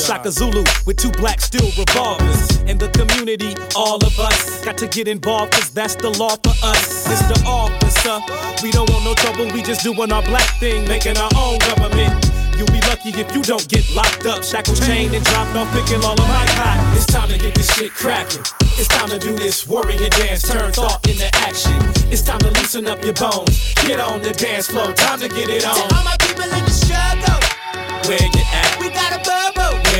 Shaka Zulu with 2 black steel revolvers. In the community, all of us got to get involved, cause that's the law for us. Mr. Officer, we don't want no trouble, we just doing our black thing, making our own government. You'll be lucky if you don't get locked up, shackled, chained, and dropped off, picking all of my cotton. It's time to get this shit cracking. It's time to do this warrior dance, turn thought into action. It's time to loosen up your bones, get on the dance floor, time to get it on. To all my people in the struggle, where you at? We gotta burn.